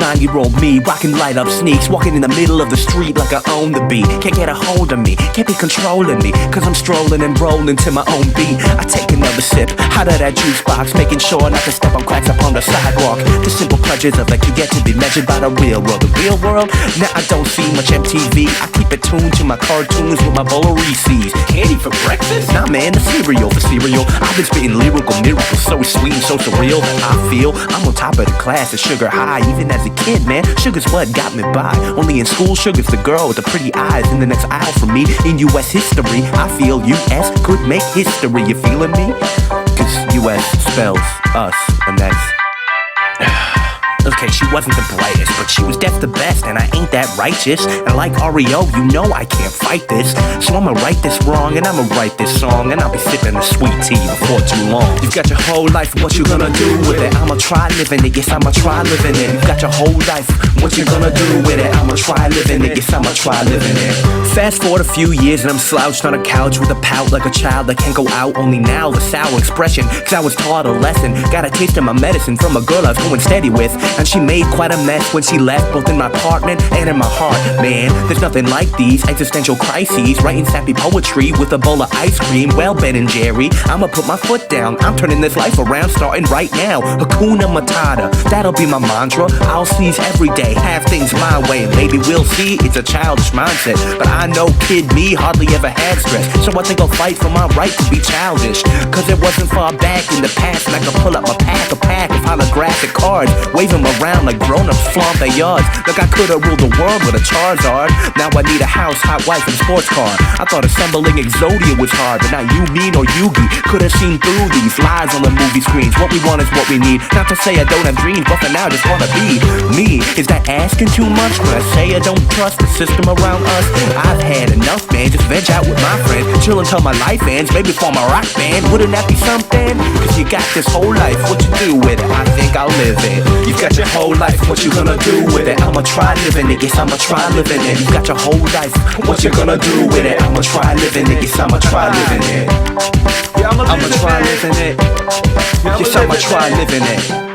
9-year-old me, rocking light up sneaks, walking in the middle of the street like I own the beat. Can't get a hold of me, can't be controlling me, cause I'm strolling and rolling to my own beat. I take another sip out of that juice box, making sure not to step on cracks upon the sidewalk. The simple pleasures of it can get to be measured by the real world. The real world? Now I don't see much MTV. I keep it tuned to my cartoons with my bowl of Reese's. Candy for breakfast? Nah man, the cereal for cereal. I've been spitting lyrical miracles, so sweet and so surreal. I feel I'm on top of the class at sugar high. Even as a kid, man, sugar's what got me by. Only in school, sugar's the girl with the pretty eyes. In the next aisle for me, in US history, I feel US could make history. You feeling me? Cause US spells us, and that's okay, she wasn't the brightest, but she was def the best, and I ain't that righteous. And like REO, you know I can't fight this. So I'ma right this wrong, and I'ma write this song, and I'll be sipping the sweet tea before too long. You've got your whole life, what you gonna do with it? I'ma try living it, yes I'ma try living it. You've got your whole life, what you gonna do with it? I'ma try living it, yes I'ma try living it. Fast forward a few years and I'm slouched on a couch with a pout like a child that can't go out. Only now the sour expression, cause I was taught a lesson. Got a taste of my medicine from a girl I was going steady with, and she made quite a mess when she left, both in my apartment and in my heart. Man, there's nothing like these existential crises. Writing sappy poetry with a bowl of ice cream. Well, Ben and Jerry, I'ma put my foot down. I'm turning this life around, starting right now. Hakuna Matata, that'll be my mantra. I'll seize every day, have things my way, and maybe we'll see. It's a childish mindset, but I know kid me hardly ever had stress. So I think I'll fight for my right to be childish, cause it wasn't far back in the past, and I could pull up my pack of holographic cards, wave them around like grown-ups flaunt their yards. Like I could've ruled the world with a Charizard. Now I need a house, hot wife, and sports car. I thought assembling Exodia was hard, but now you, mean, or Yugi could've seen through these lies on the movie screens. What we want is what we need. Not to say I don't have dreams, but for now I just wanna be me. Is that asking too much when I say I don't trust the system around us? I've had enough, man. Just veg out with my friends, chill until my life ends. Maybe form a rock band. Wouldn't that be something? Cause you got this whole life, what you do with it? I think I'll live it. You've got your whole life, what you gonna do with it? I'ma try living it, yes I'ma try living it. You've got your whole life, what you gonna do with it? I'ma try living it, yes I'ma try living it. I'ma try living it, yes I'ma try living it.